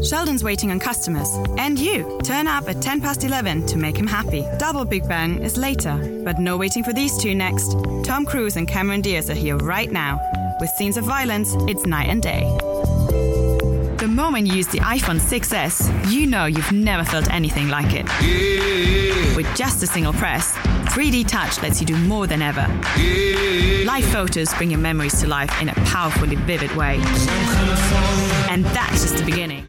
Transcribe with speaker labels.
Speaker 1: Sheldon's waiting on customers. And you, turn up at 11:10 to make him happy. Double Big Bang is later, but no waiting for these two next. Tom Cruise and Cameron Diaz are here right now. With scenes of violence, it's night and day. The moment you use the iPhone 6S, you know you've never felt anything like it. With just a single press, 3D Touch lets you do more than ever. Live photos bring your memories to life in a powerfully vivid way. And that's just the beginning.